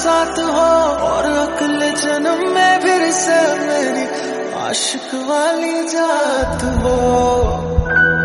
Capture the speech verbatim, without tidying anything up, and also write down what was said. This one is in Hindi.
साथ हो और अगले जन्म में फिर से मेरी आशिक वाली जात हो।